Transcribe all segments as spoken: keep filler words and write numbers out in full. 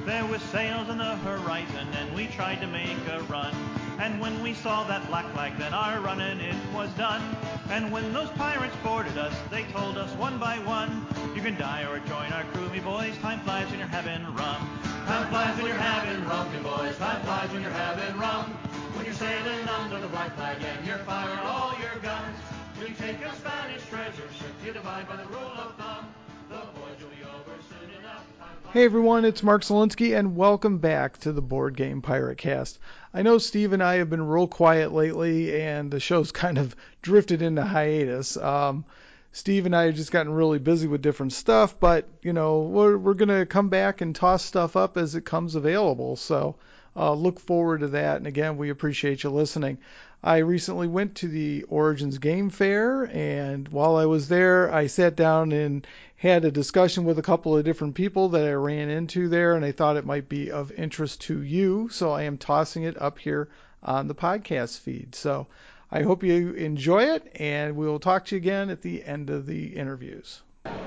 There was sails on the horizon and we tried to make a run. And when we saw that black flag, then our running it was done. And when those pirates boarded us, they told us one by one, you can die or join our crew, me boys. Time flies when you're having rum. Time flies when you're having rum, me boys. Time flies when you're having rum. When you're sailing under the black flag and you're firing all your guns. When you take a Spanish treasure ship, you divide by the rule of thumb. The voyage will be over soon enough. Hey everyone, it's Mark Zielinski, and welcome back to the Board Game Pirate Cast. I know Steve and I have been real quiet lately, and the show's kind of drifted into hiatus. Um, Steve and I have just gotten really busy with different stuff, but, you know, we're, we're going to come back and toss stuff up as it comes available, so uh, look forward to that, and again, we appreciate you listening. I recently went to the Origins Game Fair, and while I was there, I sat down and had a discussion with a couple of different people that I ran into there, and I thought it might be of interest to you, so I am tossing it up here on the podcast feed. So I hope you enjoy it, and we will talk to you again at the end of the interviews.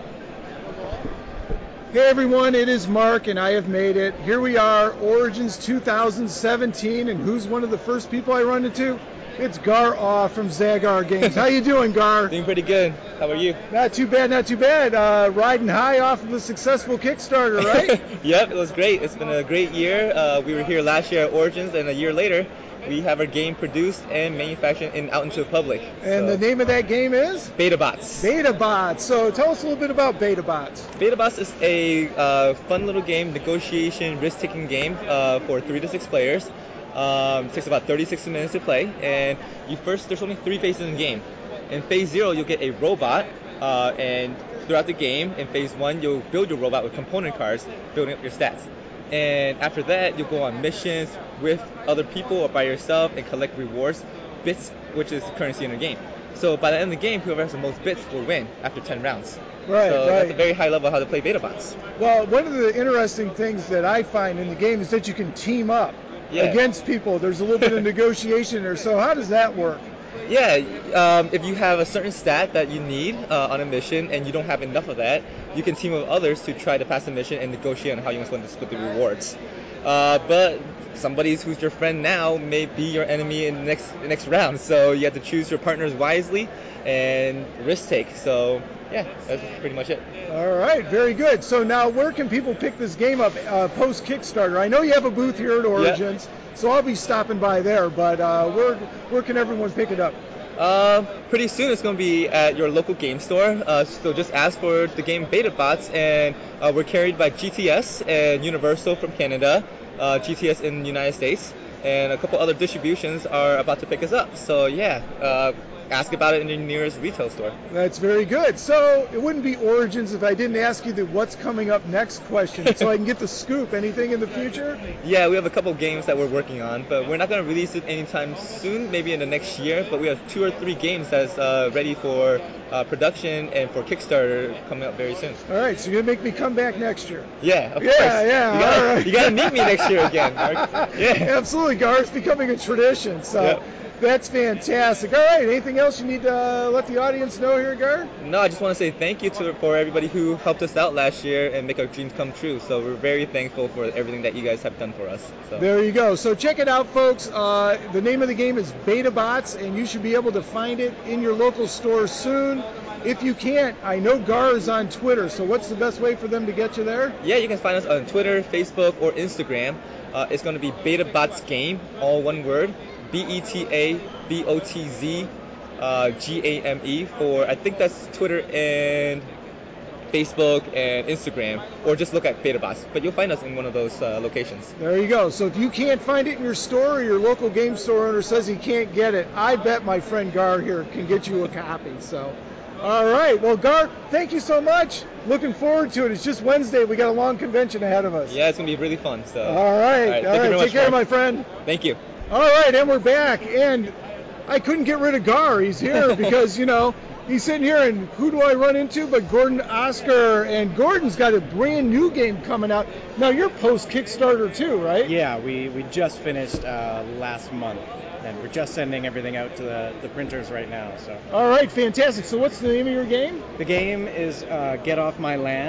Hey everyone, it is Mark, and I have made it. Here we are, Origins two thousand seventeen, and who's one of the first people I run into? It's Gar Awe from Zagar Games. How you doing, Gar? Doing pretty good. How are you? Not too bad, not too bad. Uh, riding high off of a successful Kickstarter, right? Yep, it was great. It's been a great year. Uh, we were here last year at Origins, and a year later, we have our game produced and manufactured and out into the public. And so, the name of that game is? BetaBots. BetaBots. So tell us a little bit about BetaBots. BetaBots is a uh, fun little game, negotiation, risk-taking game uh, for three to six players. Um, it takes about thirty-six minutes to play, and you first there's only three phases in the game. In phase zero, you'll get a robot, uh, and throughout the game, in phase one, you'll build your robot with component cards, building up your stats. And after that, you'll go on missions with other people or by yourself and collect rewards, bits, which is currency in the game. So by the end of the game, whoever has the most bits will win after ten rounds. Right, so right. That's a very high level of how to play BetaBots. Well, one of the interesting things that I find in the game is that you can team up. Yeah. Against people. There's a little bit of negotiation there. So how does that work? Yeah, um, if you have a certain stat that you need uh, on a mission and you don't have enough of that, you can team with others to try to pass the mission and negotiate on how you want to split the rewards. Uh, but somebody who's your friend now may be your enemy in the next the next round, so you have to choose your partners wisely and risk take. So yeah, that's pretty much it. All right, very good. So now where can people pick this game up uh, post Kickstarter? I know you have a booth here at Origins, yep. So I'll be stopping by there, but uh, where where can everyone pick it up? Uh, pretty soon it's going to be at your local game store, uh, so just ask for the game BetaBots, and uh, we're carried by G T S and Universal from Canada, uh, G T S in the United States, and a couple other distributions are about to pick us up. So yeah, uh, ask about it in your nearest retail store. That's very good. So it wouldn't be Origins if I didn't ask you the what's coming up next question, so I can get the scoop. Anything in the future? Yeah, we have a couple games that we're working on, but we're not going to release it anytime soon, maybe in the next year, but we have two or three games that's uh, ready for uh, production and for Kickstarter coming up very soon. All right, so you're going to make me come back next year. Yeah, of yeah, course. Yeah, yeah. You gotta, all right. you gotta meet me next year again, Mark. Yeah. Absolutely, Gar. It's becoming a tradition, so... Yep. That's fantastic. All right, anything else you need to uh, let the audience know here, Gar? No, I just want to say thank you to for everybody who helped us out last year and make our dreams come true. So we're very thankful for everything that you guys have done for us. So. There you go. So check it out, folks. Uh, the name of the game is BetaBots, and you should be able to find it in your local store soon. If you can't, I know Gar is on Twitter, so what's the best way for them to get you there? Yeah, you can find us on Twitter, Facebook, or Instagram. Uh, it's going to be BetaBots Game, all one word. B E T A B O T Z uh, G A M E for, I think that's Twitter and Facebook and Instagram, or just look at BetaBots. But you'll find us in one of those uh, locations. There you go. So if you can't find it in your store or your local game store owner says he can't get it, I bet my friend Gar here can get you a copy. So, all right. Well, Gar, thank you so much. Looking forward to it. It's just Wednesday. We got a long convention ahead of us. Yeah, it's going to be really fun. So. All right. All right. All right. Take much, care, Mark. my friend. Thank you. All right, and we're back, and I couldn't get rid of Gar. He's here because, you know, he's sitting here, and who do I run into but Gordon Oscar, and Gordon's got a brand new game coming out. Now, you're post-Kickstarter too, right? Yeah, we, we just finished uh, last month, and we're just sending everything out to the, the printers right now. So. All right, fantastic. So what's the name of your game? The game is uh, Get Off My Land.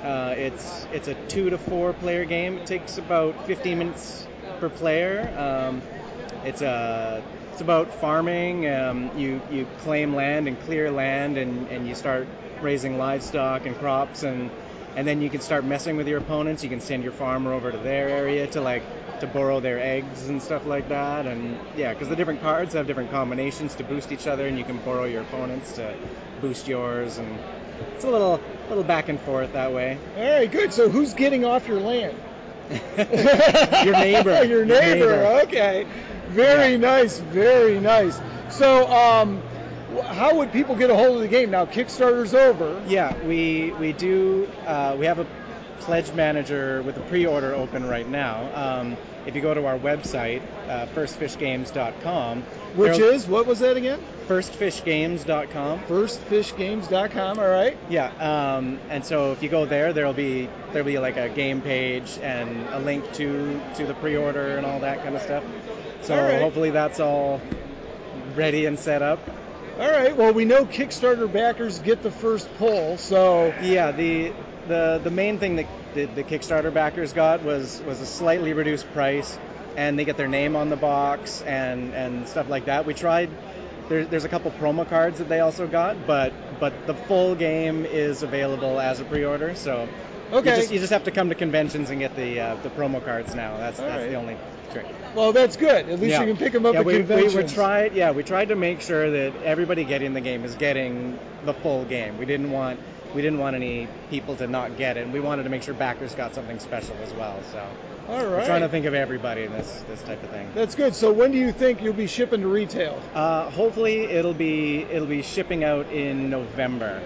Uh, it's it's a two to four player game. It takes about fifteen minutes per player. Um, it's a it's about farming. Um, you you claim land and clear land, and, and you start raising livestock and crops, and and then you can start messing with your opponents. You can send your farmer over to their area to like to borrow their eggs and stuff like that. And yeah, because the different cards have different combinations to boost each other, and you can borrow your opponents to boost yours, and it's a little little back and forth that way. All right, good. So who's getting off your land? Your neighbor. Your neighbor. Okay. Very yeah. nice. Very nice. So, um, how would people get a hold of the game now? Kickstarter's over. Yeah, we we do. Uh, we have a pledge manager with a pre-order open right now. Um, if you go to our website, uh, first fish games dot com, which is what was that again? first fish games dot com. first fish games dot com. All right. Yeah. Um, and so if you go there, there'll be there'll be like a game page and a link to to the pre-order and all that kind of stuff. So right. hopefully that's all ready and set up. All right. Well, we know Kickstarter backers get the first pull, so yeah. The the the main thing that the, the Kickstarter backers got was was a slightly reduced price, and they get their name on the box and and stuff like that. We tried. There, there's a couple promo cards that they also got, but but the full game is available as a pre-order. So okay. you just you just have to come to conventions and get the uh, the promo cards now. That's All that's right. the only trick. Well, that's good. At least yeah. you can pick them up yeah, at we, conventions. We, we tried, yeah, we tried to make sure that everybody getting the game is getting the full game. We didn't want we didn't want any people to not get it, and we wanted to make sure backers got something special as well. So all right. we're trying to think of everybody in this this type of thing. That's good. So when do you think you'll be shipping to retail? Uh, hopefully it'll be it'll be shipping out in November.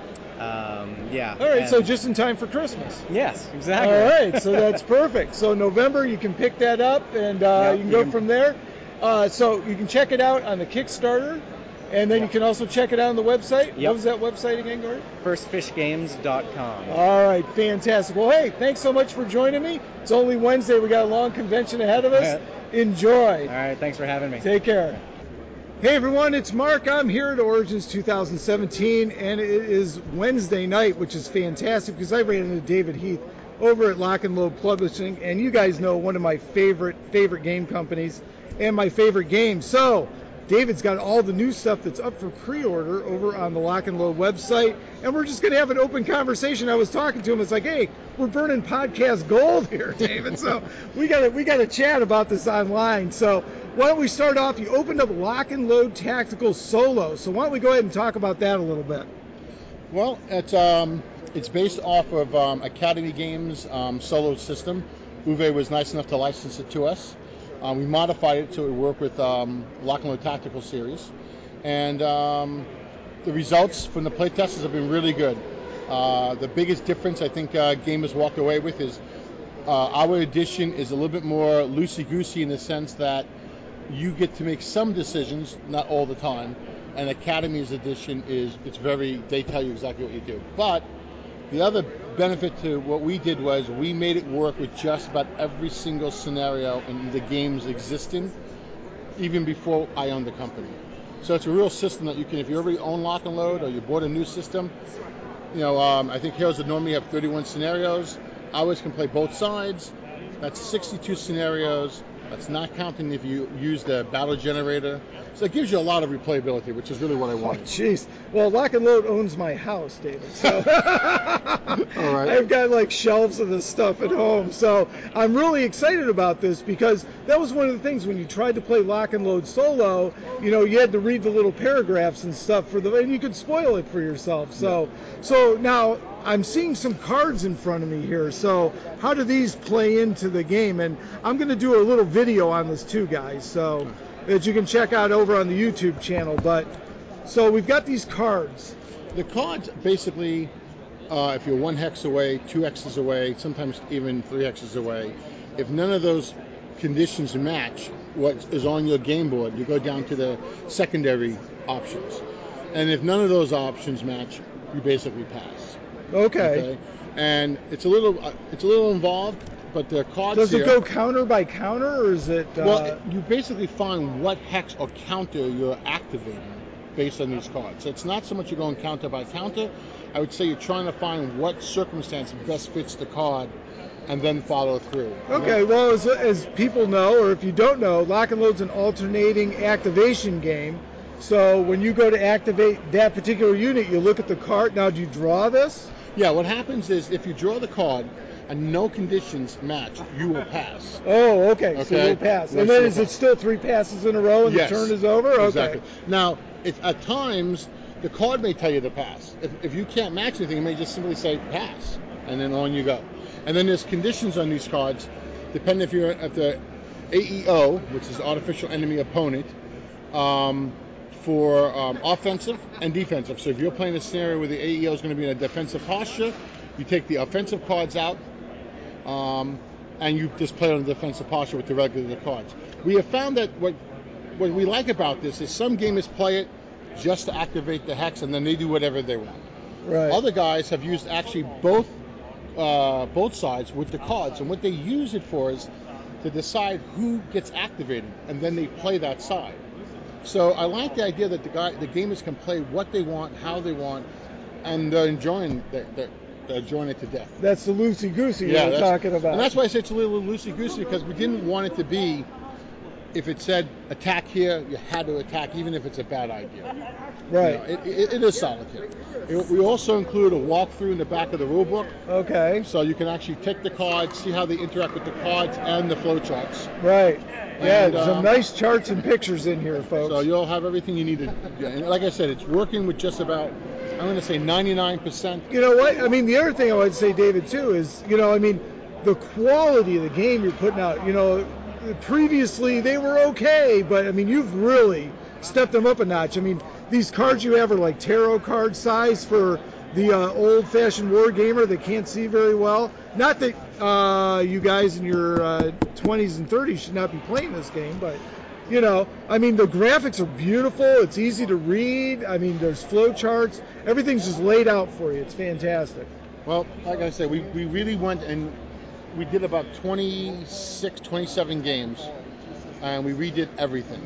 Um, yeah. All right, and so just in time for Christmas. Yes, exactly. All right, so that's perfect. So November, you can pick that up, and uh, yep, you can you go can... from there. Uh, so you can check it out on the Kickstarter, and then yep. you can also check it out on the website. Yep. What was that website again, Gordon? first fish games dot com. All right, fantastic. Well, hey, thanks so much for joining me. It's only Wednesday. We got a long convention ahead of us. Enjoy. All right, thanks for having me. Take care. Hey everyone, it's Mark. I'm here at Origins two thousand seventeen, and it is Wednesday night, which is fantastic because I ran into David Heath over at Lock and Load Publishing, and you guys know one of my favorite favorite game companies and my favorite game. So David's got all the new stuff that's up for pre-order over on the Lock and Load website, and we're just going to have an open conversation. I was talking to him. It's like, hey, we're burning podcast gold here, David. So we got to we got to chat about this online. So why don't we start off? You opened up Lock and Load Tactical Solo. So why don't we go ahead and talk about that a little bit? Well, it's um, it's based off of um, Academy Games' um, Solo system. Uwe was nice enough to license it to us. Um, we modified it to work with um, Lock and Load Tactical Series, and um, the results from the play testers have been really good. Uh, the biggest difference I think uh, gamers walked away with is uh, our edition is a little bit more loosey-goosey in the sense that you get to make some decisions, not all the time, and Academy's edition is it's very they tell you exactly what you do. But the other benefit to what we did was we made it work with just about every single scenario in the games existing, even before I owned the company. So it's a real system that you can, if you already own Lock and Load or you bought a new system, you know, um, I think Heroes would normally have thirty-one scenarios. Ours can play both sides. That's sixty-two scenarios. That's not counting if you use the battle generator. So it gives you a lot of replayability, which is really what I wanted. Oh, jeez. Well, Lock and Load owns my house, David. So all right. I've got like shelves of this stuff at home. So I'm really excited about this because that was one of the things when you tried to play Lock and Load solo, you know, you had to read the little paragraphs and stuff for the, and you could spoil it for yourself. So, yeah. so now I'm seeing some cards in front of me here. So how do these play into the game? And I'm going to do a little video on this too, guys, so that you can check out over on the YouTube channel. But so we've got these cards. The cards basically, uh, if you're one hex away, two hexes away, sometimes even three hexes away, if none of those conditions match what is on your game board, you go down to the secondary options. And if none of those options match, you basically pass. Okay. Okay. And it's a little uh, it's a little involved, but the cards Does it here, go counter by counter, or is it? Uh... Well, you basically find what hex or counter you're activating based on these cards. So it's not so much you're going counter by counter. I would say you're trying to find what circumstance best fits the card and then follow through. Okay, well, as, as people know, or if you don't know, Lock and Load's an alternating activation game. So when you go to activate that particular unit, you look at the card. Now, do you draw this? Yeah, what happens is if you draw the card and no conditions match, you will pass. Oh, okay, okay? so you'll pass. Yes, And then you'll is pass. it still three passes in a row and Yes, the turn is over? Okay. Exactly. Now, if, at times, the card may tell you to pass. If, if you can't match anything, it may just simply say pass, and then on you go. And then there's conditions on these cards, depending if you're at the A E O, which is Artificial Enemy Opponent, um, for um, offensive and defensive. So if you're playing a scenario where the A E O is going to be in a defensive posture, you take the offensive cards out, um, and you just play on the defensive posture with the regular cards. We have found that what what we like about this is some gamers play it just to activate the hex, and then they do whatever they want. Right. Other guys have used actually both uh, both sides with the cards, and what they use it for is to decide who gets activated, and then they play that side. So I like the idea that the guy, the gamers can play what they want, how they want, and they're enjoying they're, they're, they're enjoying it to death. That's the loosey-goosey Yeah, you were that's- talking about. And that's why I say it's a little loosey-goosey, because we didn't want it to be, if it said attack here, you had to attack, even if it's a bad idea. Right. You know, it, it, it is solitaire. It, we also include a walkthrough in the back of the rule book, Okay. so you can actually take the cards, see how they interact with the cards and the flowcharts. Right. Yeah, And, some um, nice charts and pictures in here, folks. So you'll have everything you need to. Yeah, and like I said, it's working with just about, I'm going to say ninety-nine percent. You know what? I mean, the other thing I would say, David, too, is, you know, I mean, the quality of the game you're putting out, you know, previously they were okay, but, I mean, you've really stepped them up a notch. I mean, these cards you have are like tarot card size for the uh, old-fashioned war gamer that can't see very well. Not that uh, you guys in your uh, twenties and thirties should not be playing this game, but, you know, I mean, the graphics are beautiful. It's easy to read. I mean, there's flow charts. Everything's just laid out for you. It's fantastic. Well, like I said, we, we really went and we did about twenty-six, twenty-seven games, and we redid everything.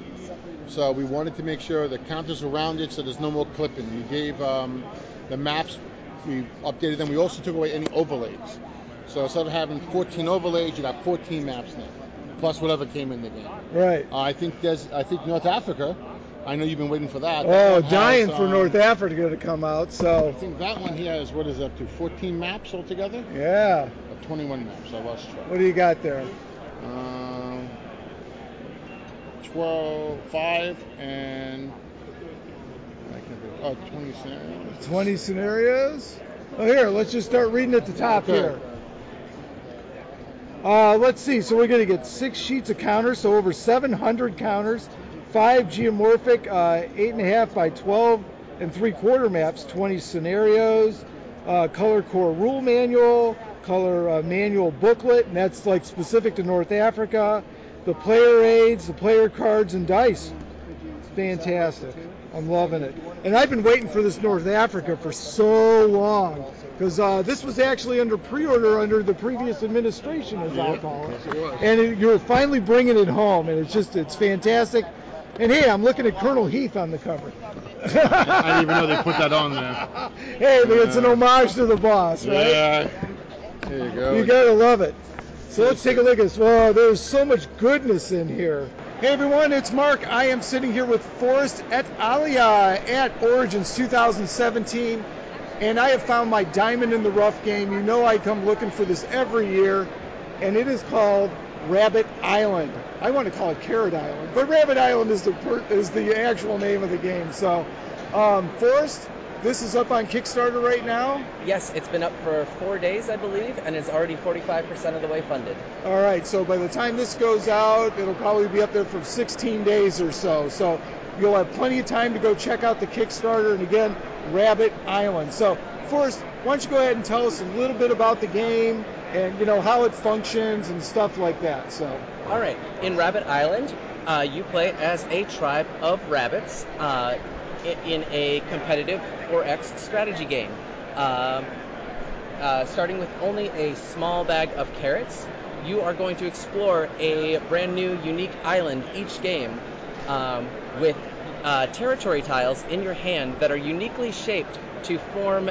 So we wanted to make sure the counters around it, so there's no more clipping. We gave um, the maps, we updated them. We also took away any overlays. So instead of having fourteen overlays, you got fourteen maps now, plus whatever came in the game. Right. Uh, I think there's, I think North Africa. I know you've been waiting for that. Oh, That one dying has, for um, North Africa to come out, I so, think that one here is, what is it, up to fourteen maps altogether? yeah. Or twenty-one maps. I lost track. What do you got there? Um, twelve, five, and I can't think. Oh, twenty scenarios. twenty scenarios? Oh, here, let's just start reading at the top Okay. here. Uh, let's see. So we're going to get six sheets of counters, so over seven hundred counters, five geomorphic, uh, eight and a half by twelve and three quarter maps, twenty scenarios, uh, color core rule manual, color uh, manual booklet, and that's like specific to North Africa. The player aids, the player cards, and dice. It's fantastic. I'm loving it. And I've been waiting for this North Africa for so long, because uh, this was actually under pre-order under the previous administration, as I'll Yep, call it. yes, it was. And it, you're finally bringing it home, and it's just, it's fantastic. And hey, I'm looking at Colonel Heath on the cover. I didn't even know they put that on there. Hey, it's an homage to the boss, right? Yeah. There you go. You gotta love it. So let's take a look at this. Whoa, there's so much goodness in here. Hey everyone, it's Mark. I am sitting here with Forrest et Alia at Origins two thousand seventeen, and I have found my diamond in the rough game. You know I come looking for this every year, and it is called Rabbit Island. I want to call it Carrot Island, but Rabbit Island is the per- is the actual name of the game. So, um, Forrest, this is up on Kickstarter right now. Yes, it's been up for four days, I believe, and it's already forty-five percent of the way funded. All right, so by the time this goes out, it'll probably be up there for sixteen days or so. So you'll have plenty of time to go check out the Kickstarter, and again, Rabbit Island. So first, why don't you go ahead and tell us a little bit about the game and, you know, how it functions and stuff like that. So. All right, in Rabbit Island, uh, you play as a tribe of rabbits uh, in a competitive four X strategy game. Um, uh, starting with only a small bag of carrots, you are going to explore a brand new, unique island each game um, with uh, territory tiles in your hand that are uniquely shaped to form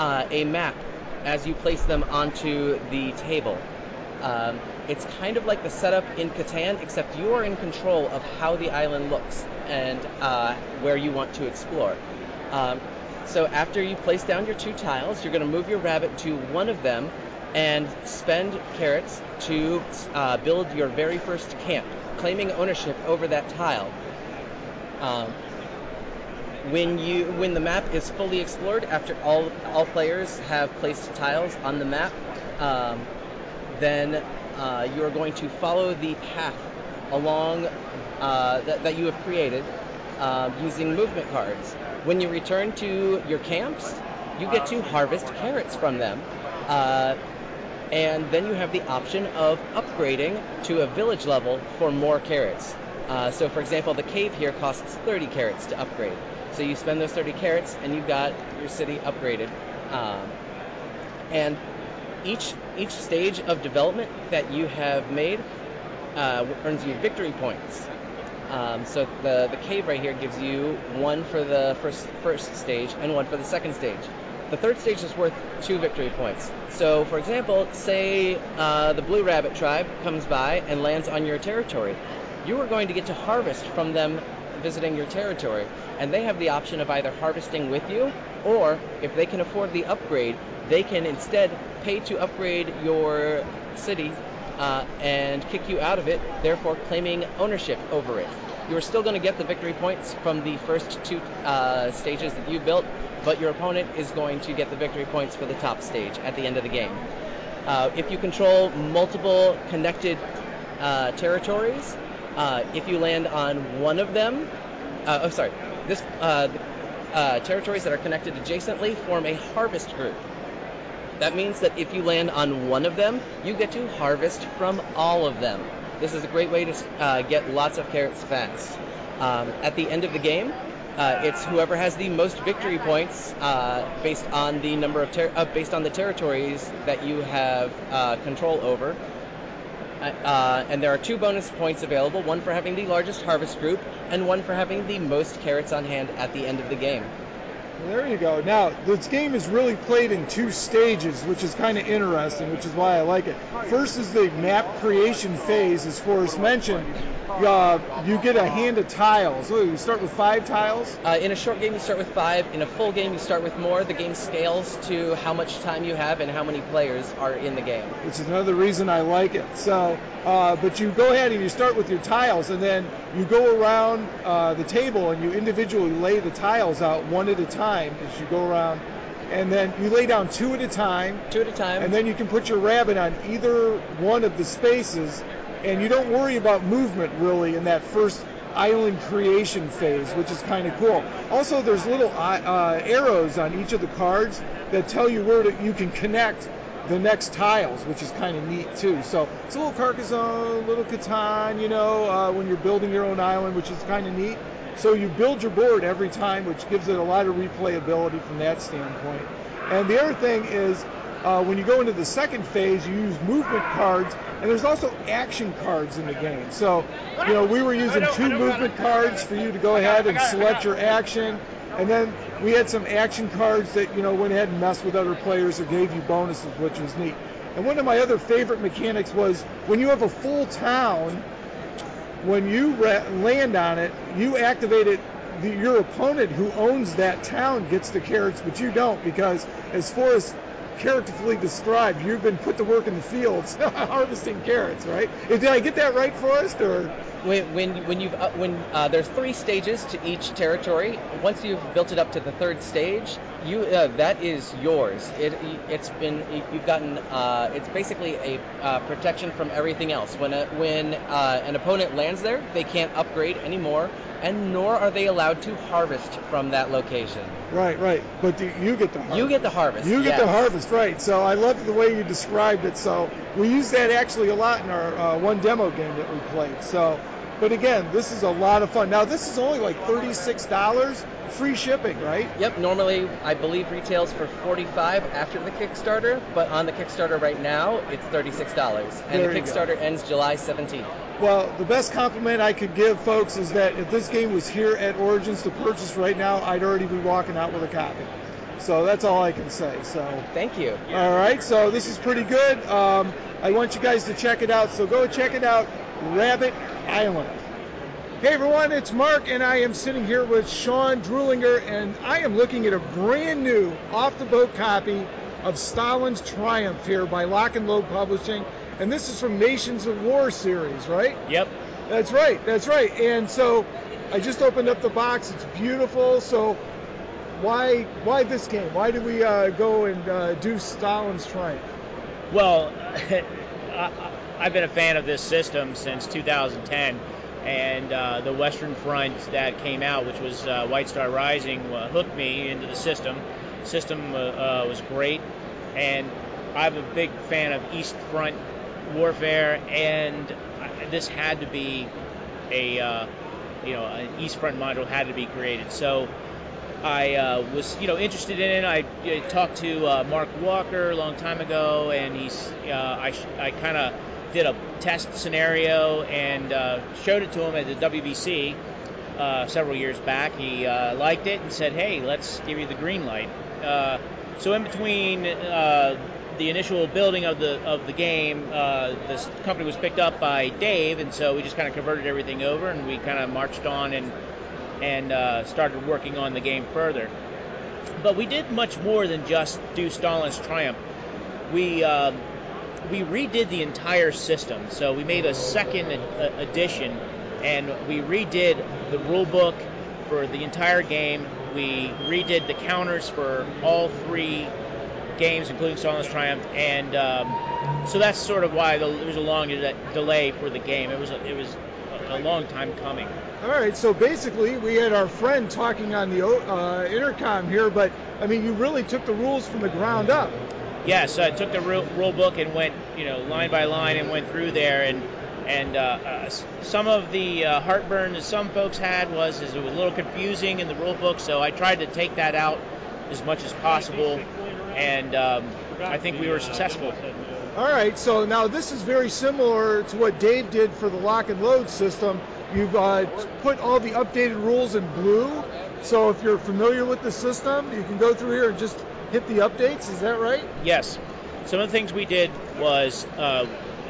uh, a map as you place them onto the table. Um, it's kind of like the setup in Catan, except you are in control of how the island looks and uh, where you want to explore. Um, so after you place down your two tiles, you're going to move your rabbit to one of them and spend carrots to uh, build your very first camp, claiming ownership over that tile. Um, when you when the map is fully explored, after all all players have placed tiles on the map, um, then uh, you are going to follow the path along uh, that, that you have created uh, using movement cards. When you return to your camps, you get to harvest carrots from them. Uh, and then you have the option of upgrading to a village level for more carrots. Uh, so, for example, the cave here costs thirty carrots to upgrade. So you spend those thirty carrots, and you've got your city upgraded. Um, and each each stage of development that you have made uh, earns you victory points. Um, so the the cave right here gives you one for the first first stage and one for the second stage. The third stage is worth two victory points. So, for example, say uh, the Blue Rabbit tribe comes by and lands on your territory. You are going to get to harvest from them visiting your territory, and they have the option of either harvesting with you, or if they can afford the upgrade, they can instead pay to upgrade your city uh, and kick you out of it, therefore claiming ownership over it. You are still going to get the victory points from the first two uh, stages that you built, but your opponent is going to get the victory points for the top stage at the end of the game. Uh, if you control multiple connected uh, territories, uh, if you land on one of them, uh, oh sorry, this uh, uh, territories that are connected adjacently form a harvest group. That means that if you land on one of them, you get to harvest from all of them. This is a great way to uh, get lots of carrots fast. Um, at the end of the game, uh, it's whoever has the most victory points uh, based on the number of ter- uh, based on the territories that you have uh, control over. Uh, and there are two bonus points available: one for having the largest harvest group, and one for having the most carrots on hand at the end of the game. There you go. Now, this game is really played in two stages, which is kind of interesting, which is why I like it. First is the map creation phase, as Forrest mentioned. Uh, you get a hand of tiles. Oh, you start with five tiles? Uh, in a short game, you start with five. In a full game, you start with more. The game scales to how much time you have and how many players are in the game. Which is another reason I like it. So, uh, but you go ahead and you start with your tiles, and then you go around uh, the table and you individually lay the tiles out one at a time as you go around. And then you lay down two at a time. Two at a time. And then you can put your rabbit on either one of the spaces. And you don't worry about movement, really, in that first island creation phase, which is kind of cool. Also, there's little uh, arrows on each of the cards that tell you where to, you can connect the next tiles, which is kind of neat, too. So it's a little Carcassonne, a little Catan, you know, uh, when you're building your own island, which is kind of neat. So you build your board every time, which gives it a lot of replayability from that standpoint. And the other thing is, Uh, when you go into the second phase, you use movement cards, and there's also action cards in the game. So, you know, we were using two movement cards for you to go ahead and select your action, and then we had some action cards that, you know, went ahead and messed with other players or gave you bonuses, which was neat. And one of my other favorite mechanics was when you have a full town, when you ra- land on it, you activate it. The, your opponent who owns that town gets the carrots, but you don't, because as far as characterfully described, you've been put to work in the fields harvesting carrots, right? Did I get that right, Forrest? Or when when when you've uh, when uh, there's three stages to each territory. Once you've built it up to the third stage, you uh, that is yours. It it's been you've gotten uh, it's basically a uh, protection from everything else. When a, when uh, an opponent lands there, they can't upgrade anymore, and nor are they allowed to harvest from that location. Right, right. But do you get the harvest. You get the harvest. You get yes. the harvest, right. So I love the way you described it. So we use that actually a lot in our uh, one demo game that we played. So, but again, this is a lot of fun. Now, this is only like thirty-six dollars, free shipping, right? Yep, normally I believe retails for forty-five dollars after the Kickstarter, but on the Kickstarter right now, it's thirty-six dollars. And There the you Kickstarter go. ends July seventeenth. Well, the best compliment I could give folks is that if this game was here at Origins to purchase right now, I'd already be walking out with a copy. So that's all I can say. So Thank you. all right, so this is pretty good. Um, I want you guys to check it out. So go check it out, Rabbit Island. Hey everyone, it's Mark, and I am sitting here with Sean Drulinger, and I am looking at a brand new off-the-boat copy of Stalin's Triumph here by Lock and Load Publishing, and this is from Nations of War series, right? Yep. That's right, that's right. And so I just opened up the box. It's beautiful. So why why this game? Why did we uh, go and uh, do Stalin's Triumph? Well, I, I've been a fan of this system since two thousand ten, and uh, the Western Front that came out, which was uh, White Star Rising, uh, hooked me into the system. The system uh, uh, was great, and I'm a big fan of East Front warfare, and this had to be a, uh, you know, an East Front module had to be created. So I uh, was, you know, interested in it. I, I talked to uh, Mark Walker a long time ago, and he's, uh, I, I kind of did a test scenario and uh, showed it to him at the W B C uh, several years back. He uh, liked it and said, "Hey, let's give you the green light." Uh, so in between uh, the initial building of the of the game, uh, this company was picked up by Dave, and so we just kind of converted everything over, and we kind of marched on and and uh, started working on the game further. But we did much more than just do Stalin's Triumph. We uh, we redid the entire system. So we made a second ed- edition, and we redid the rule book for the entire game. We redid the counters for all three games, including Stalin's Triumph, and um, so that's sort of why the, there was a long de- delay for the game. It was a, it was a long time coming. All right, so basically we had our friend talking on the uh, intercom here, but I mean, you really took the rules from the ground up. Yes, I took the rule, rule book and went, you know, line by line and went through there, and and uh, uh, some of the uh, heartburn that some folks had was is it was a little confusing in the rule book, so I tried to take that out as much as possible, and um, I think we were successful. All right, so now this is very similar to what Dave did for the Lock and Load system. You've uh, put all the updated rules in blue, so if you're familiar with the system, you can go through here and just hit the updates. Is that right? Yes. Some of the things we did was uh, uh,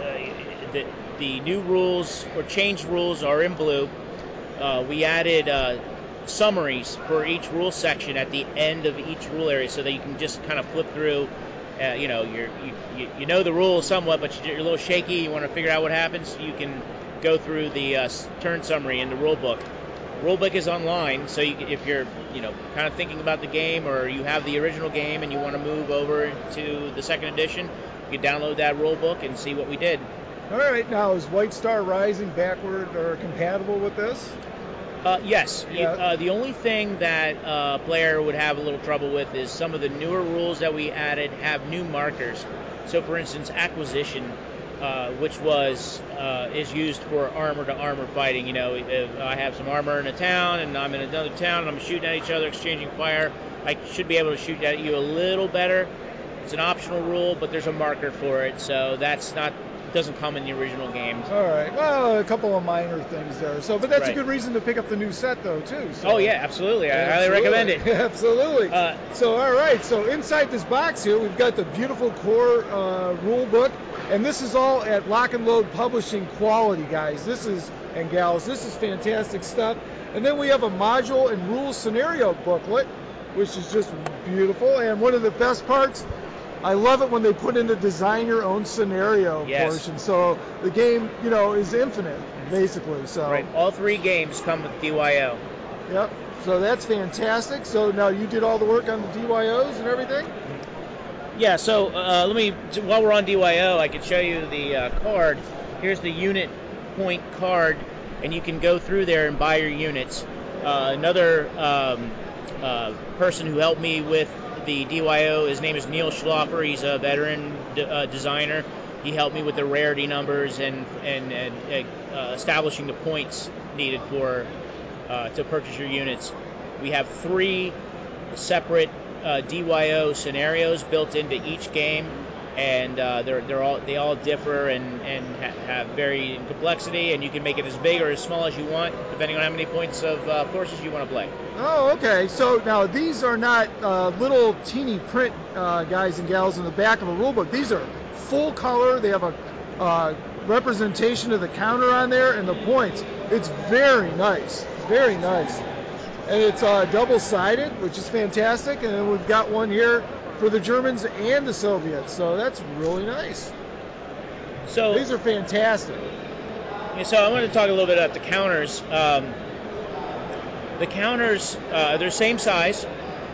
the, the new rules or changed rules are in blue. Uh, we added uh, summaries for each rule section at the end of each rule area, so that you can just kind of flip through. Uh, you know, you're, you you know the rules somewhat, but you're a little shaky. You want to figure out what happens. You can go through the uh, turn summary in the rule book. Rule book is online, so you, if you're you know kind of thinking about the game, or you have the original game and you want to move over to the second edition, you can download that rule book and see what we did. All right, now is White Star Rising backward or compatible with this? Uh, yes. Yeah. You, uh, the only thing that a uh, player would have a little trouble with is some of the newer rules that we added have new markers. So, for instance, acquisition, uh, which was uh, is used for armor to armor fighting. You know, if I have some armor in a town and I'm in another town and I'm shooting at each other, exchanging fire, I should be able to shoot at you a little better. It's an optional rule, but there's a marker for it, so that's not. Doesn't come in the original games. All right. Well, a couple of minor things there. So, but that's right. a good reason to pick up the new set, though, too. So. Oh yeah, absolutely. I Absolutely. highly recommend it. Absolutely. Uh, so, all right. So, inside this box here, we've got the beautiful core uh, rule book, and this is all at Lock and Load Publishing quality, guys. This is and gals. This is fantastic stuff. And then we have a module and rules scenario booklet, which is just beautiful. And one of the best parts. I love it when they put in the design your own scenario yes. portion. So the game, you know, is infinite, basically. So right. All three games come with D Y O. Yep. So that's fantastic. So now you did all the work on the D Y Os and everything? Yeah, so uh, let me, while we're on D Y O, I can show you the uh, card. Here's the unit point card, and you can go through there and buy your units. Uh, another um, uh, person who helped me with the D Y O, his name is Neil Schloffer. He's a veteran d- uh, designer. He helped me with the rarity numbers and and, and uh, establishing the points needed for uh, to purchase your units. We have three separate uh, D Y O scenarios built into each game. and uh, they're they're all they all differ and and ha- have varying complexity, and you can make it as big or as small as you want, depending on how many points of uh, courses you want to play. Oh, okay. So now these are not uh, little teeny print uh, guys and gals in the back of a rule book. These are full color. They have a uh, representation of the counter on there and the points. It's very nice, very nice. And it's uh, double-sided, which is fantastic. And then we've got one here for the Germans and the Soviets. So that's really nice. So these are fantastic. So I want to talk a little bit about the counters. Um, the counters, uh, they're same size,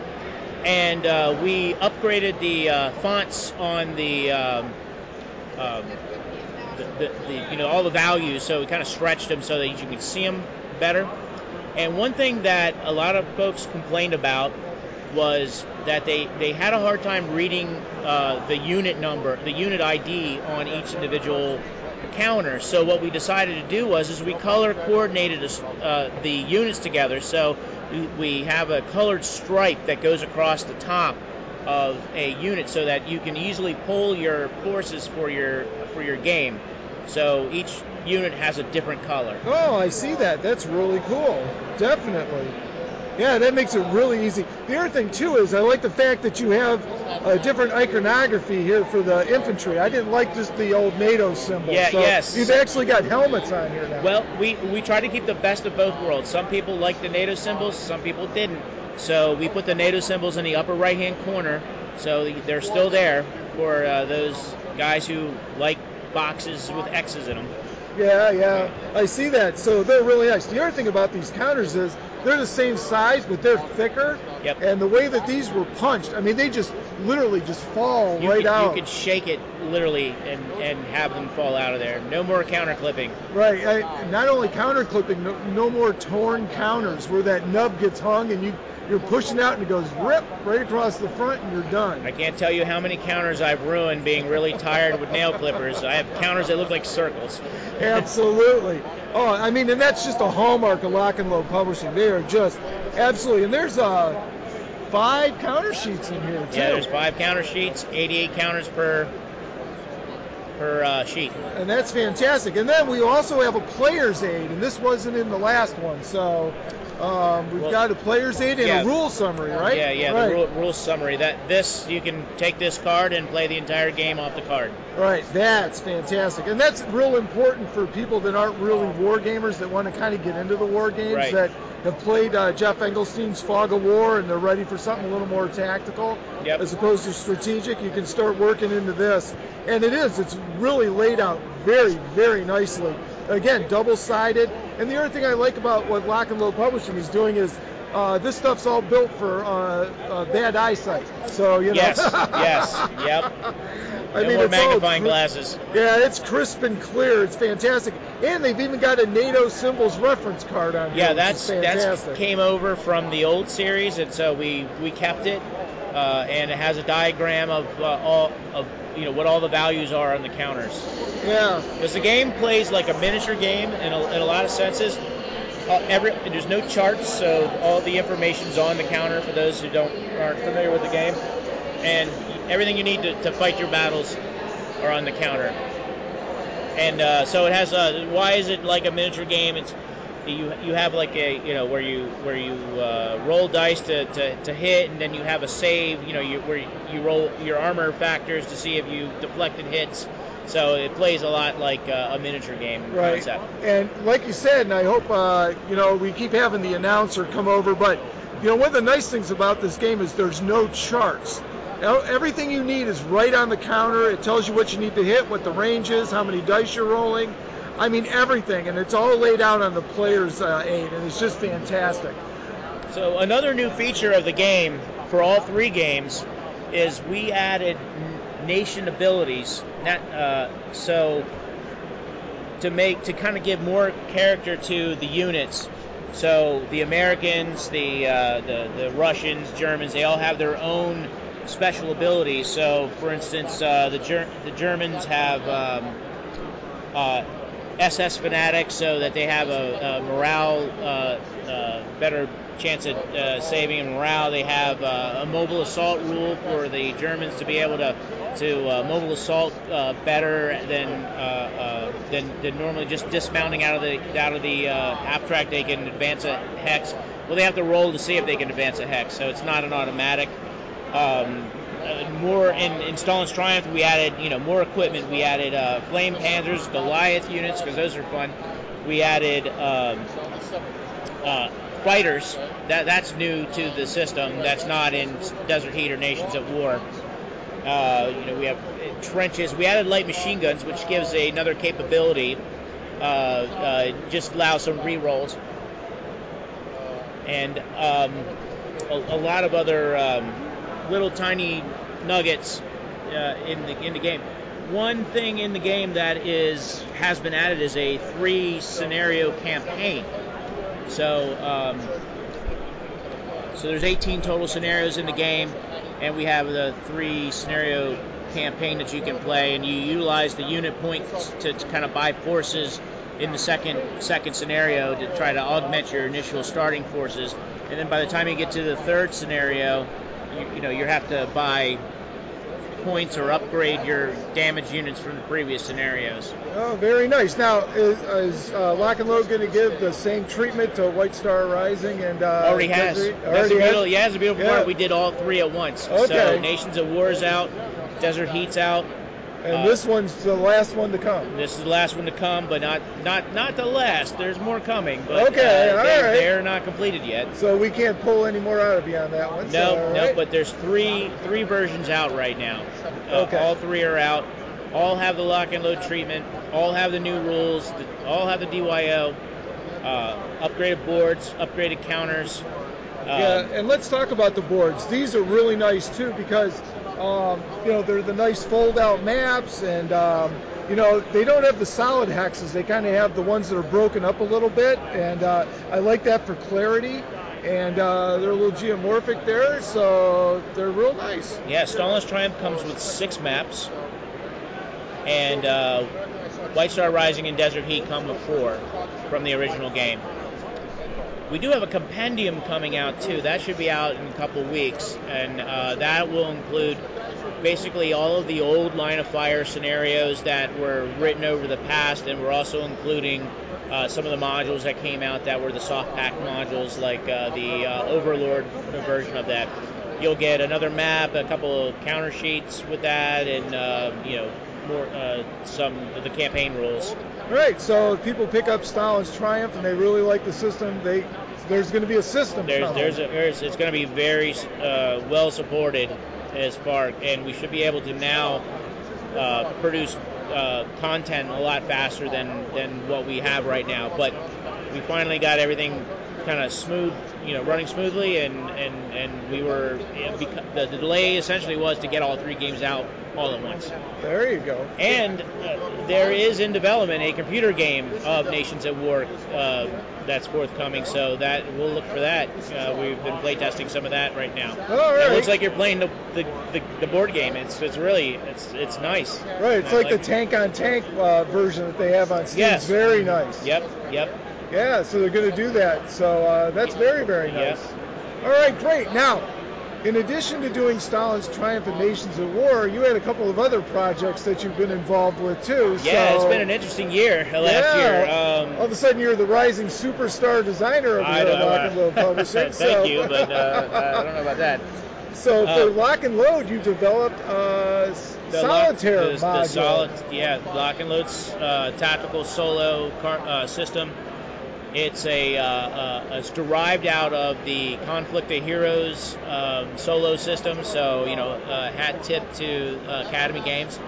and uh, we upgraded the uh, fonts on the, um, um, the, the, the, you know, all the values. So we kind of stretched them so that you can see them better. And one thing that a lot of folks complained about was that they, they had a hard time reading uh, the unit number, the unit I D on each individual counter. So what we decided to do was is we color coordinated uh, the units together. So we, we have a colored stripe that goes across the top of a unit so that you can easily pull your forces for your for your game. So each unit has a different color. Oh, I see that. That's really cool. Definitely. Yeah, that makes it really easy. The other thing, too, is I like the fact that you have a different iconography here for the infantry. I didn't like just the old NATO symbol. Yeah, so yes. You've actually got helmets on here now. Well, we, we try to keep the best of both worlds. Some people liked the NATO symbols, some people didn't. So we put the NATO symbols in the upper right-hand corner, so they're still there for uh, those guys who like boxes with X's in them. Yeah, yeah, I see that. So they're really nice. The other thing about these counters is they're the same size, but they're thicker. Yep. And the way that these were punched, I mean, they just literally just fall you right could, out. You could shake it literally and, and have them fall out of there. No more counter clipping. Right. I, not only counter clipping, no, no more torn counters where that nub gets hung and you you're pushing out and it goes rip right across the front and you're done. I can't tell you how many counters I've ruined being really tired with nail clippers. I have counters that look like circles. Absolutely. Oh, I mean, and that's just a hallmark of Lock and Load Publishing. They are just absolutely, and there's uh, five counter sheets in here too. Yeah, there's five counter sheets, eighty-eight counters per per uh, sheet. And that's fantastic. And then we also have a player's aid, and this wasn't in the last one, so um, we've well, got a player's aid and yeah, a rule summary, right? Yeah, yeah, right. the rule, rule summary. That this you can take this card and play the entire game off the card. Right, that's fantastic, and that's real important for people that aren't really war gamers that want to kind of get into the war games right. that have played uh, Jeff Engelstein's Fog of War and they're ready for something a little more tactical yep. as opposed to strategic. You can start working into this, and it is. It's really laid out very, very nicely. Again, double-sided. And the other thing I like about what Lock and Load Publishing is doing is uh, this stuff's all built for uh, uh, bad eyesight. So, you know. Yes, yes, yep. I no mean, more it's magnifying all, glasses. Yeah, it's crisp and clear. It's fantastic. And they've even got a NATO symbols reference card on here. Yeah, that's that's came over from the old series, and so we, we kept it. Uh, and it has a diagram of uh, all of you know what all the values are on the counters. Yeah. Because the game plays like a miniature game in a, in a lot of senses. Uh, every there's no charts, so all the information's on the counter for those who don't aren't familiar with the game, and everything you need to, to fight your battles are on the counter. And uh, so it has a. Why is it like a miniature game? It's You you have like a you know where you where you uh, roll dice to, to, to hit, and then you have a save. You know you where you roll your armor factors to see if you deflected hits. So it plays a lot like uh, a miniature game right. concept. And like you said, and I hope uh, you know we keep having the announcer come over, but you know one of the nice things about this game is there's no charts. Everything you need is right on the counter. It tells you what you need to hit, what the range is, how many dice you're rolling. I mean, everything, and it's all laid out on the player's uh, aid, and it's just fantastic. So another new feature of the game for all three games is we added nation abilities. Not, uh, so to make to kind of give more character to the units. So the Americans, the uh, the the Russians, Germans, they all have their own special abilities. So, for instance, uh, the Ger- the Germans have um, uh, S S fanatics, so that they have a, a morale, uh, uh, better chance at uh, saving and morale. They have uh, a mobile assault rule for the Germans to be able to to uh, mobile assault uh, better than, uh, uh, than than normally just dismounting out of the out of the uh, abstract. They can advance a hex. Well, they have to roll to see if they can advance a hex, so it's not an automatic. Um, uh, more in, in Stalin's Triumph, we added you know more equipment. We added uh, Flame Panzers, Goliath units because those are fun. We added um, uh, fighters. That that's new to the system. That's not in Desert Heat or Nations at War. Uh, you know, we have trenches. We added light machine guns, which gives a, another capability. Uh, uh, just allows some re-rolls. And um, a, a lot of other um, little tiny nuggets uh, in the in the game. One thing in the game that is has been added is a three scenario campaign. So um, so there's eighteen total scenarios in the game. And we have the three scenario campaign that you can play, and you utilize the unit points to, to kind of buy forces in the second second scenario to try to augment your initial starting forces. And then by the time you get to the third scenario, you, you know you have to buy points or upgrade your damage units from the previous scenarios. Oh, very nice. Now, is, is uh, Lock and Load going to give the same treatment to White Star Rising and uh, already has? Desert? That's Already a beautiful, has? yeah, it's a beautiful Yeah. part. We did all three at once. Okay. So Nations at War is out, Desert Heat's out. And uh, this one's the last one to come. This is the last one to come, but not not not the last. There's more coming, but Okay, uh, all they, right. they're not completed yet. So we can't pull any more out of you on that one. No, so, all no, right. but there's three three versions out right now. Uh, Okay. All three are out. All have the lock and load treatment. All have the new rules. All have the D Y O. Uh, upgraded boards, upgraded counters. Um, Yeah, and let's talk about the boards. These are really nice too because, um, you know, they're the nice fold-out maps, and um, you know they don't have the solid hexes. They kind of have the ones that are broken up a little bit, and uh, I like that for clarity. And uh, they're a little geomorphic there, so they're real nice. Yeah, Stalin's Triumph comes with six maps, and uh, White Star Rising and Desert Heat come with four from the original game. We do have a compendium coming out too. That should be out in a couple weeks, and uh, that will include basically all of the old Line of Fire scenarios that were written over the past, and we're also including uh, some of the modules that came out that were the soft pack modules, like uh, the uh, Overlord version of that. You'll get another map, a couple of counter sheets with that, and uh, you know more uh, some of the campaign rules. All right, so if people pick up Stalin's Triumph and they really like the system, they there's going to be a system There's, coming. there's, a, there's, it's going to be very uh, well supported as far, and we should be able to now uh, produce uh, content a lot faster than, than what we have right now. But we finally got everything kind of smooth, you know, running smoothly, and, and, and we were the, the delay essentially was to get all three games out all at once. There you go. And uh, there is in development a computer game of Nations at War uh, that's forthcoming, so that we'll look for that. Uh, we've been playtesting some of that right now. All right. It looks like you're playing the, the, the, the board game. It's it's really it's it's nice. Right, it's I like, the tank on tank uh, version that they have on Steam. Yes. It's very nice. Yep, yep. Yeah, so they're going to do that. So uh, that's very, very nice. Yep. All right, great. Now, in addition to doing Stalin's Triumph and Nations at War, you had a couple of other projects that you've been involved with too. Yeah, so, it's been an interesting year last yeah, year. Um, all of a sudden, you're the rising superstar designer of I your don't- Lock and Load Publishing. Thank so. you, but uh, I don't know about that. So Uh, for Lock and Load, you developed a The lock- solitaire the, module. the solid, yeah, Lock and Load's uh, tactical solo car, uh, system. It's a uh, uh, it's derived out of the Conflict of Heroes um, solo system. So you know, uh, hat tip to uh, Academy Games.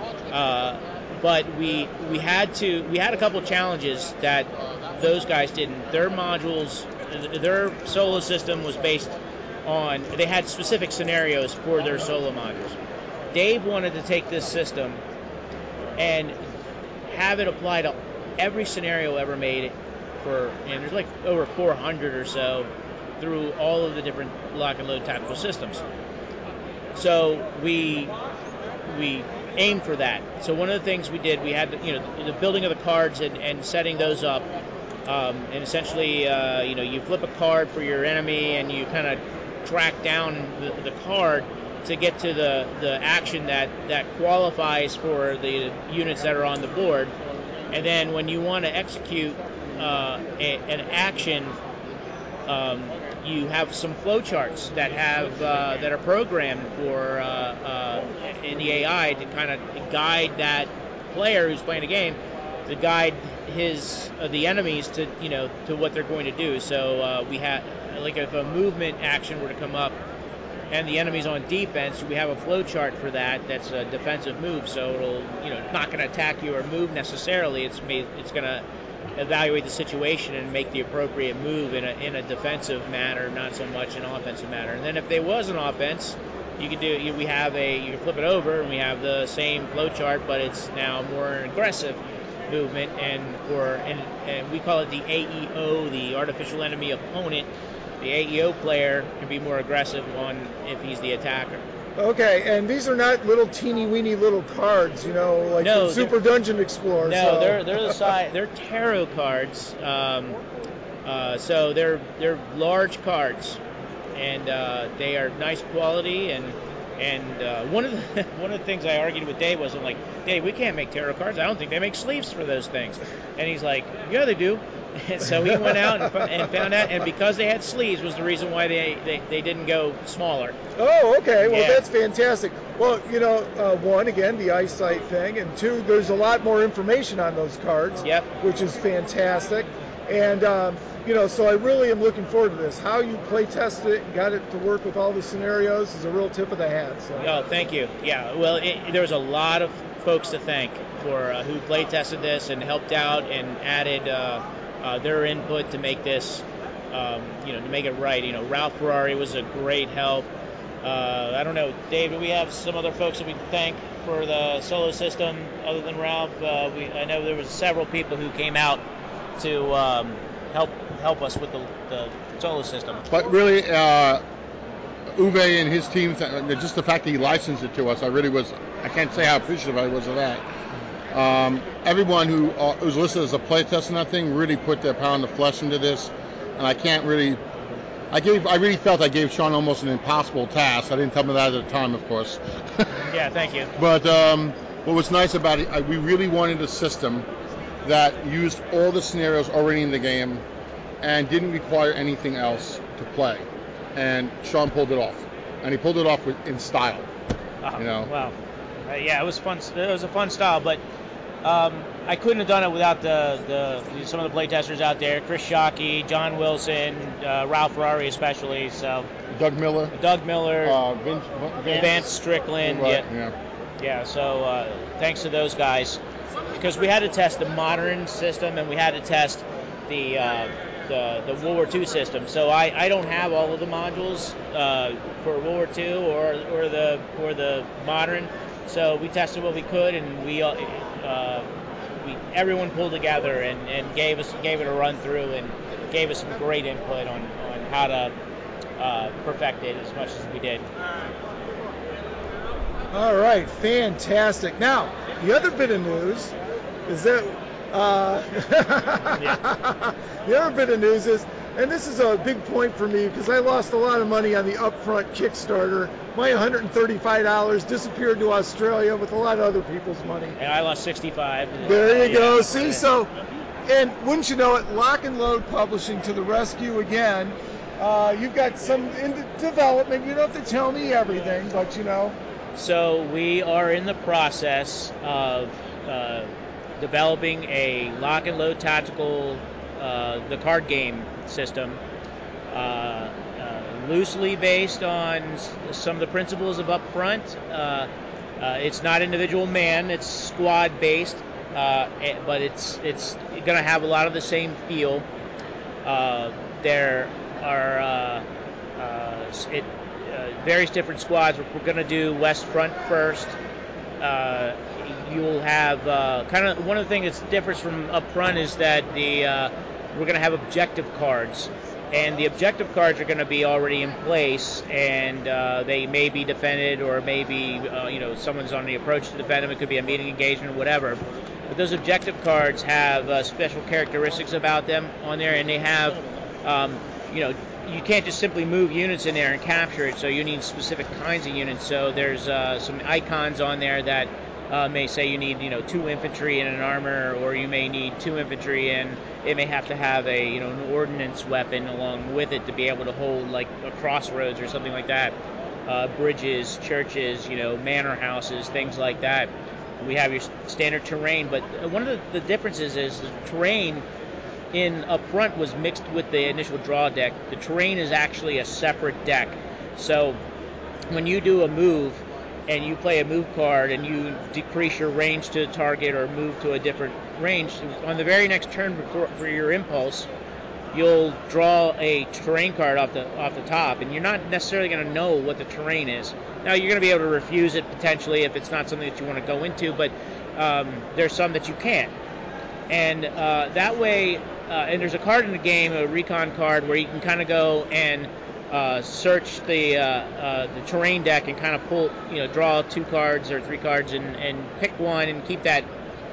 Uh, but we we had to we had a couple challenges that those guys didn't. Their modules, their solo system was based on, they had specific scenarios for their solo modules. Dave wanted to take this system and have it apply to every scenario ever made for, and there's like over four hundred or so through all of the different Lock and Load tactical systems. So we we aimed for that. So one of the things we did, we had, you know, the building of the cards and, and setting those up. Um, and essentially, uh, you know, you flip a card for your enemy and you kind of track down the, the card to get to the, the action that, that qualifies for the units that are on the board. And then when you want to execute uh, a, an action, um, you have some flowcharts that have uh, that are programmed for uh, uh, in the A I to kind of guide that player who's playing the game, to guide his uh, the enemies to you know to what they're going to do. So uh, we have like if a movement action were to come up and the enemy's on defense, we have a flow chart for that. That's a defensive move, so it'll you know it's not going to attack you or move necessarily. It's made, it's going to evaluate the situation and make the appropriate move in a in a defensive manner, not so much an offensive manner. And then if there was an offense, you could do you, we have a you can flip it over and we have the same flow chart, but it's now more aggressive movement, and for and, and we call it the A E O, the artificial enemy opponent. The A E O player can be more aggressive on if he's the attacker. Okay, and these are not little teeny weeny little cards, you know, like no, the Super Dungeon Explorer. No, so. they're they're the size. They're tarot cards. Um, uh, so they're they're large cards, and uh, they are nice quality. And and uh, one of the one of the things I argued with Dave was, I'm like, Dave, we can't make tarot cards. I don't think they make sleeves for those things. And he's like, yeah, they do. And so he went out and, and found out, and because they had sleeves was the reason why they, they, they didn't go smaller. Oh, okay. Well, yeah. That's fantastic. Well, you know, uh, one, again, the eyesight thing, and two, there's a lot more information on those cards, yep. which is fantastic. And, um, you know, so I really am looking forward to this. How you play tested it and got it to work with all the scenarios is a real tip of the hat. So. Oh, thank you. Yeah, well, it, there was a lot of folks to thank for uh, who play tested this and helped out and added uh, uh, their input to make this, um, you know, to make it right. You know, Ralph Ferrari was a great help. Uh, I don't know, Dave, do we have some other folks that we can thank for the solo system other than Ralph? Uh, we, I know there was several people who came out to um, help help us with the, the solo system. But really, uh, Uwe and his team, just the fact that he licensed it to us, I really was, I can't say how appreciative I was of that. Um, everyone who uh, was listed as a playtest and that thing really put their pound of flesh into this, and I can't really, I gave, I really felt I gave Sean almost an impossible task. I didn't tell him that at the time, of course. Yeah, thank you. But um, what was nice about it, I, we really wanted a system that used all the scenarios already in the game and didn't require anything else to play. And Sean pulled it off, and he pulled it off with, in style. Oh, you know. Wow. Uh, yeah, it was fun. It was a fun style, but um, I couldn't have done it without the, the some of the playtesters out there: Chris Shockey, John Wilson, uh, Ralph Ferrari, especially. So. Doug Miller. Doug Miller. Uh, Vince, Vance, Vance Strickland. Right, yeah. yeah. Yeah. So uh, thanks to those guys, because we had to test the modern system and we had to test the. Uh, The, the World War Two system. So I, I don't have all of the modules uh, for World War Two or or the or the modern. So we tested what we could, and we uh, we everyone pulled together and, and gave us gave it a run through and gave us some great input on, on how to uh, perfect it as much as we did. All right, fantastic. Now the other bit of news is that. Uh, yeah. The other bit of news is, and this is a big point for me because I lost a lot of money on the upfront Kickstarter. My one hundred thirty-five dollars disappeared to Australia with a lot of other people's money. And I lost sixty-five dollars. There you yeah. go. See, so, and wouldn't you know it, Lock and Load Publishing to the rescue again. Uh, you've got some in development. You don't have to tell me everything, but you know. So we are in the process of uh, developing a Lock and Load tactical, uh, the card game system, uh, uh, loosely based on s- some of the principles of Upfront. Uh, uh, it's not individual man; it's squad based, uh, eh, but it's it's going to have a lot of the same feel. Uh, there are uh, uh, it, uh, various different squads. We're, we're going to do West Front first. Uh, you'll have uh, kind of one of the things that differs from Upfront is that the uh, we're going to have objective cards, and the objective cards are going to be already in place, and uh, they may be defended, or maybe uh, you know someone's on the approach to defend them. It could be a meeting engagement or whatever. But those objective cards have uh, special characteristics about them on there, and they have um, you know you can't just simply move units in there and capture it, so you need specific kinds of units. So there's uh, some icons on there that uh, may say you need, you know, two infantry and an armor, or you may need two infantry and it may have to have a, you know, an ordnance weapon along with it to be able to hold, like, a crossroads or something like that. Uh, bridges, churches, you know, manor houses, things like that. We have your standard terrain, but one of the, the differences is the terrain in up front was mixed with the initial draw deck. The terrain is actually a separate deck. So when you do a move and you play a move card and you decrease your range to the target or move to a different range, on the very next turn before, for your impulse, you'll draw a terrain card off the off the top, and you're not necessarily going to know what the terrain is. Now, you're going to be able to refuse it potentially if it's not something that you want to go into, but um, there's some that you can't. And uh, that way, uh, and there's a card in the game, a recon card, where you can kind of go and uh, search the uh, uh, the terrain deck and kind of pull, you know, draw two cards or three cards and, and pick one and keep that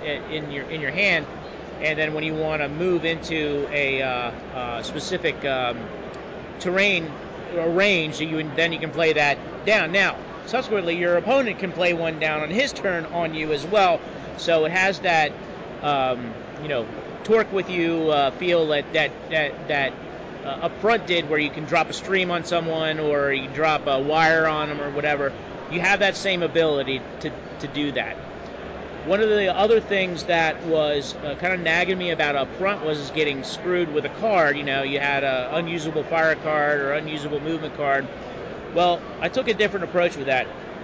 in your in your hand. And then when you want to move into a uh, uh, specific um, terrain or range, you then you can play that down. Now, subsequently, your opponent can play one down on his turn on you as well. So it has that, um, you know, torque with you uh, feel that that that that uh, up front did, where you can drop a stream on someone or you can drop a wire on them or whatever. You have that same ability to to do that. One of the other things that was uh, kind of nagging me about up front was getting screwed with a card. You know, you had an unusable fire card or unusable movement card. Well, I took a different approach with that.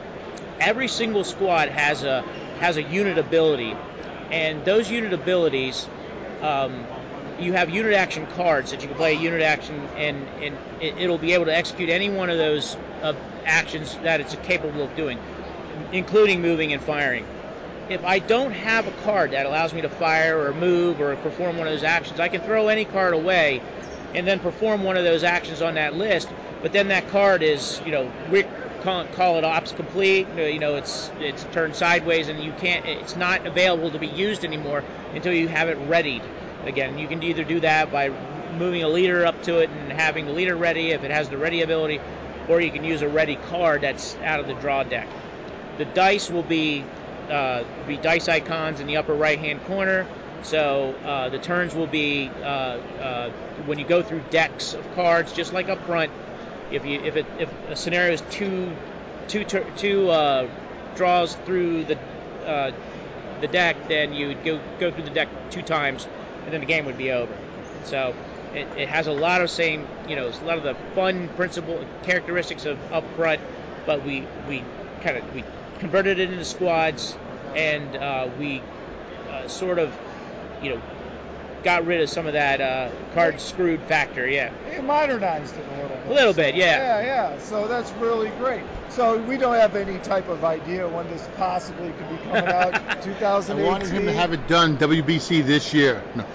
Every single squad has a has a unit ability, and those unit abilities, um, you have unit action cards that you can play a unit action, and, and it, it'll be able to execute any one of those uh, actions that it's capable of doing, including moving and firing. If I don't have a card that allows me to fire or move or perform one of those actions, I can throw any card away and then perform one of those actions on that list, but then that card is, you know, we call, call it ops complete, you know, it's it's turned sideways and you can't, it's not available to be used anymore until you have it readied. Again, you can either do that by moving a leader up to it and having the leader ready if it has the ready ability, or you can use a ready card that's out of the draw deck. The dice will be Uh, be dice icons in the upper right hand corner. So uh, the turns will be uh, uh, when you go through decks of cards, just like up front. If you if it if a scenario is two two tur- two uh, draws through the uh, the deck, then you would go go through the deck two times, and then the game would be over. So it, it has a lot of same, you know, a lot of the fun principle characteristics of up front, but we we kind of we converted it into squads, and uh, we uh, sort of, you know, got rid of some of that uh, card screwed factor. Yeah, You modernized it a little bit. a little bit. Yeah. Yeah, yeah. So that's really great. So we don't have any type of idea when this possibly could be coming out. twenty eighteen. I wanted him to have it done W B C this year. No.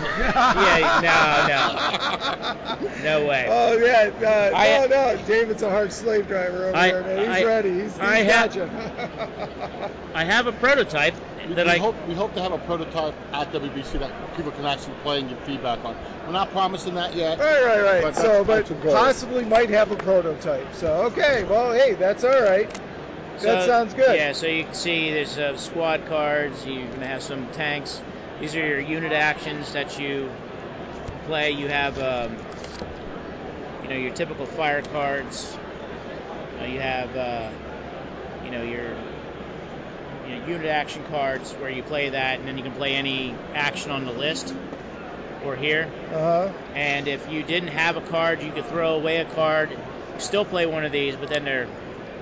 Yeah, no, no, no way. Oh yeah, uh, I- no, no. David's a hard slave driver over I- there. Man. He's I- ready. He's, he's I got have- you. I have a prototype We, that we I hope we hope to have a prototype at W B C that people can actually play and give feedback on. We're not promising that yet. Right, right, right. But so, that's- but that's a goal. possibly might have a prototype. So, okay. Well, hey, that's all right. That So, sounds good. Yeah, so you can see there's uh, squad cards. You're going to have some tanks. These are your unit actions that you play. You have, um, you know, your typical fire cards. Uh, you have, uh, you know, your you know, unit action cards where you play that, and then you can play any action on the list or here. Uh huh. And if you didn't have a card, you could throw away a card, still play one of these, but then they're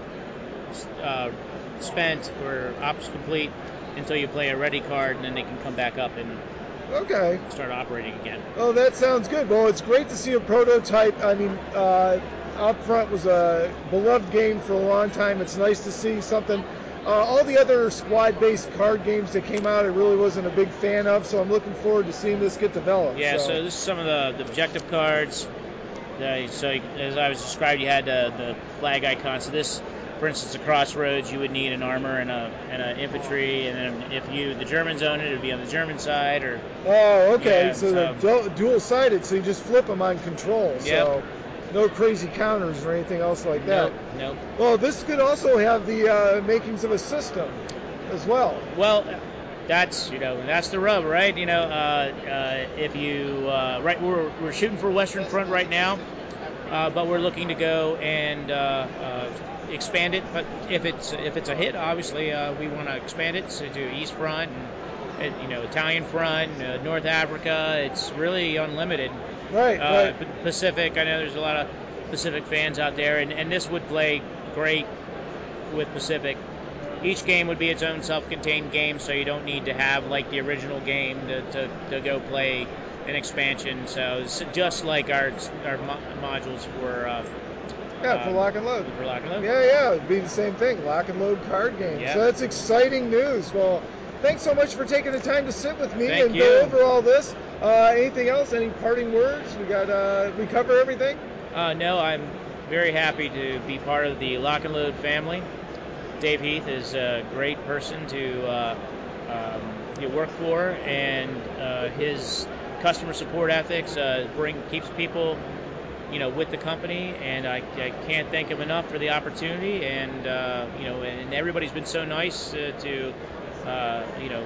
uh, spent or ops complete until you play a ready card, and then they can come back up and Okay. start operating again. Oh, that sounds good. Well, it's great to see a prototype. I mean, uh, Upfront was a beloved game for a long time. It's nice to see something. Uh, all the other squad-based card games that came out, I really wasn't a big fan of, so I'm looking forward to seeing this get developed. Yeah, so, this is some of the, the objective cards. Uh, so as I was described, you had uh, the flag icon. So this, for instance, a crossroads, you would need an armor and a and an infantry, and then if you the Germans own it, it would be on the German side. Or Oh, okay. Yeah, so so- they're du- dual-sided, so you just flip them on control. Yep. So no crazy counters or anything else like that. No, no. Well, this could also have the uh, makings of a system as well. Well, that's you know that's the rub, right? You know, uh, uh, if you uh, right, we're we're shooting for Western Front right now, uh, but we're looking to go and uh, uh, expand it. But if it's if it's a hit, obviously uh, we want to expand it to, to East Front and you know Italian Front, uh, North Africa. It's really unlimited. Right, uh, right. Pacific. I know there's a lot of Pacific fans out there, and, and this would play great with Pacific. Each game would be its own self-contained game, so you don't need to have like the original game to, to, to go play an expansion. So it's just like our our mo- modules for uh, yeah for um, lock and load. For lock and load. Yeah, yeah, it'd be the same thing, lock and load card game. Yeah. So that's exciting news. Well, thanks so much for taking the time to sit with me Thank and you. go over all this. Uh, anything else? Any parting words? We got uh, we cover everything. Uh, no, I'm very happy to be part of the Lock and Load family. Dave Heath is a great person to uh, um, you work for, and uh, his customer support ethics uh, bring keeps people, you know, with the company. And I, I can't thank him enough for the opportunity. And uh, you know, and everybody's been so nice uh, to, uh, you know,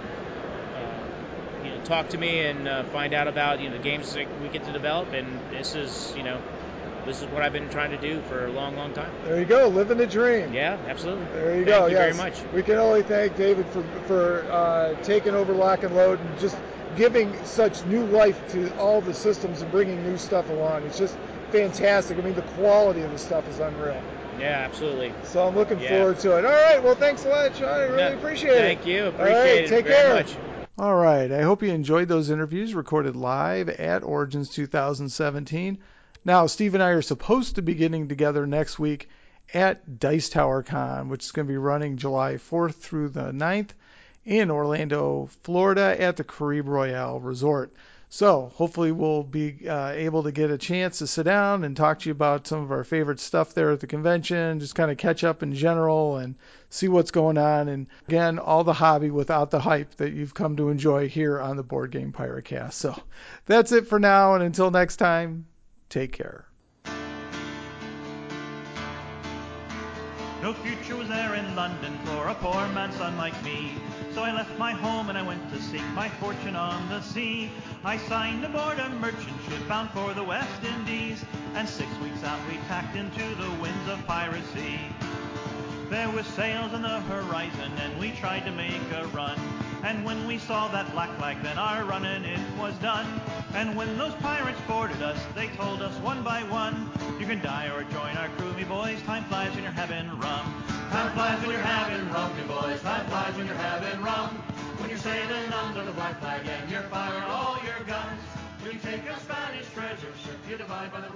uh, you know, talk to me and uh, find out about you know the games that we get to develop. And this is, you know. This is what I've been trying to do for a long, long time. There you go, living the dream. Yeah, absolutely. There you thank go. Thank you yes. very much. We can only thank David for for uh, taking over Lock and Load and just giving such new life to all the systems and bringing new stuff along. It's just fantastic. I mean, the quality of the stuff is unreal. Yeah, absolutely. So I'm looking yeah. forward to it. All right. Well, thanks a lot, Sean. I really no, appreciate thank it. Thank you. Appreciate all right, it take very care. much. All right. I hope you enjoyed those interviews recorded live at Origins two thousand seventeen. Now, Steve and I are supposed to be getting together next week at Dice Tower Con, which is going to be running July fourth through the ninth in Orlando, Florida at the Caribe Royale Resort. So hopefully we'll be uh, able to get a chance to sit down and talk to you about some of our favorite stuff there at the convention, just kind of catch up in general and see what's going on. And again, all the hobby without the hype that you've come to enjoy here on the Board Game Pirate Cast. So that's it for now, and until next time, take care. No future was there in London for a poor man's son like me. So I left my home and I went to seek my fortune on the sea. I signed aboard a merchant ship bound for the West Indies, and six weeks out we tacked into the winds of piracy. There were sails on the horizon and we tried to make a run, and when we saw that black flag then our running it was done. And when those pirates boarded us they told us one by one, you can die or join our crew, me boys, time flies when you're having rum. Time flies when you're having rum, me boys, time flies when you're having rum. When you're sailing under the black flag and you're firing all your guns, when you take a Spanish treasure ship, you divide by the